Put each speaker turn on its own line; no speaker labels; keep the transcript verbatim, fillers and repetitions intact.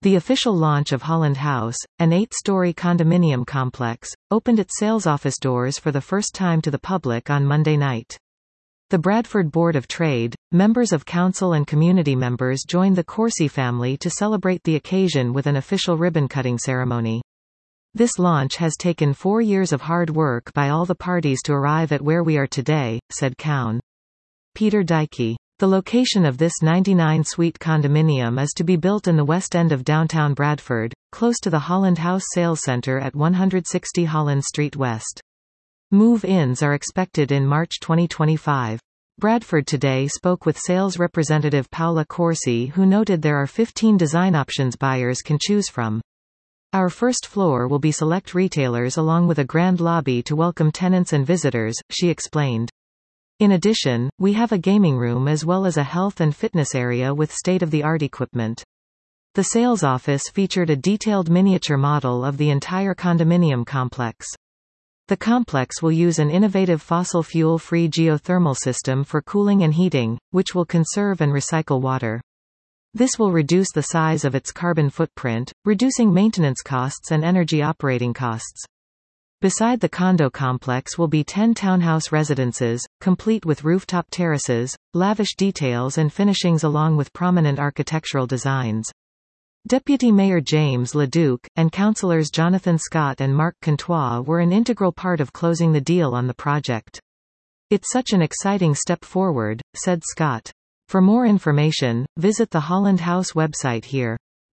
The official launch of Holland House, an eight-story condominium complex, opened its sales office doors for the first time to the public on Monday night. The Bradford Board of Trade, members of council and community members joined the Corsi family to celebrate the occasion with an official ribbon-cutting ceremony. This launch has taken four years of hard work by all the parties to arrive at where we are today, said Cowan. Peter Dykey. The location of this ninety-nine suite condominium is to be built in the west end of downtown Bradford, close to the Holland House Sales Centre at one hundred sixty Holland Street West. Move-ins are expected in March twenty twenty-five. Bradford Today spoke with sales representative Paola Corsi, who noted there are fifteen design options buyers can choose from. Our first floor will be select retailers along with a grand lobby to welcome tenants and visitors, she explained. In addition, we have a gaming room as well as a health and fitness area with state-of-the-art equipment. The sales office featured a detailed miniature model of the entire condominium complex. The complex will use an innovative fossil fuel-free geothermal system for cooling and heating, which will conserve and recycle water. This will reduce the size of its carbon footprint, reducing maintenance costs and energy operating costs. Beside the condo complex will be ten townhouse residences, complete with rooftop terraces, lavish details and finishings along with prominent architectural designs. Deputy Mayor James Leduc, and councillors Jonathan Scott and Mark Contois were an integral part of closing the deal on the project. It's such an exciting step forward, said Scott. For more information, visit the Holland House website here.